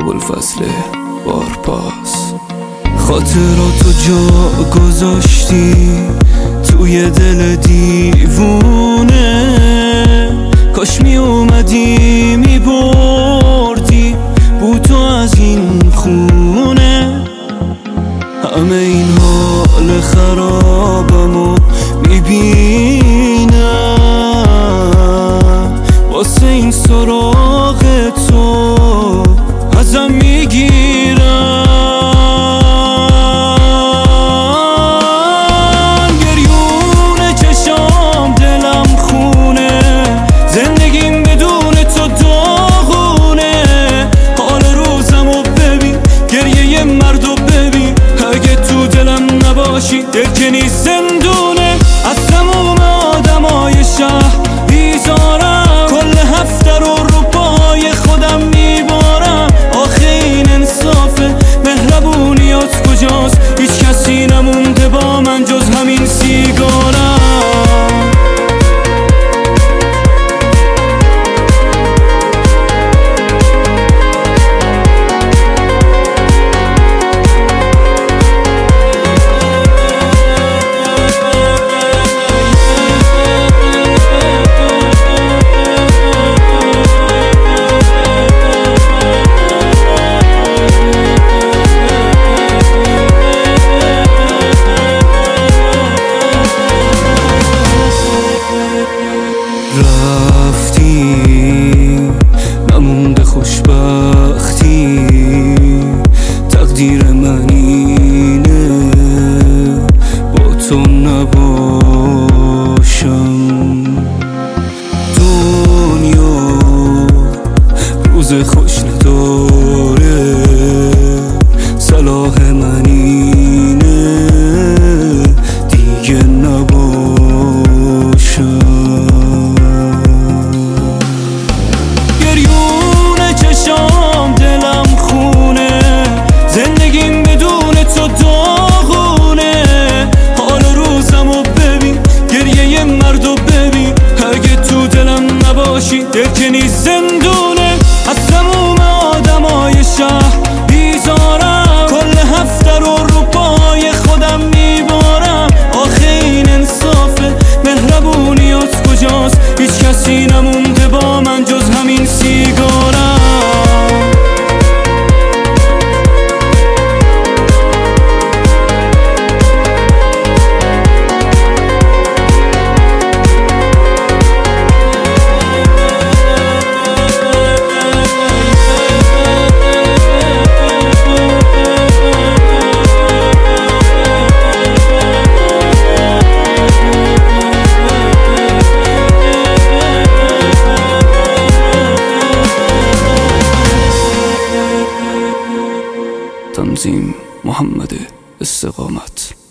ابوالفضل بارپاس. خاطراتو جا گذاشتی توی دل دیوونه، کاش می اومدی می بردی بوتو از این خونه. همه این حال خرابمو میبینم، واسه این سراغ تو ازم میگیرم. گریون چشام دلم خونه، زندگیم بدون تو داغونه. حال روزمو ببین، گریه مردو ببین، اگه تو دلم نباشی دل که نیست زندونه. از تموم آدمای شهر بیزارم، کل هفته رو پای خودم میبارم. آخه این انصافه؟ مهربونیات کجاست؟ هیچ کسی نمونده با من جز همین سیگارم. رفتی نمونده خوشبختی، تقدیر من اینه با تو نباشم. دنیا روز خوش نداره، صلاح من اینه دیگه نباشم. دل که نیست زندونه. از تموم آدمای شهر بیزارم، کل هفته رو پای خودم میبارم. آخه این انصافه؟ مهربونیات کجاست؟ هیچ کسی نمونده با من جز همین سیگارم. تنظیم محمد استقامت.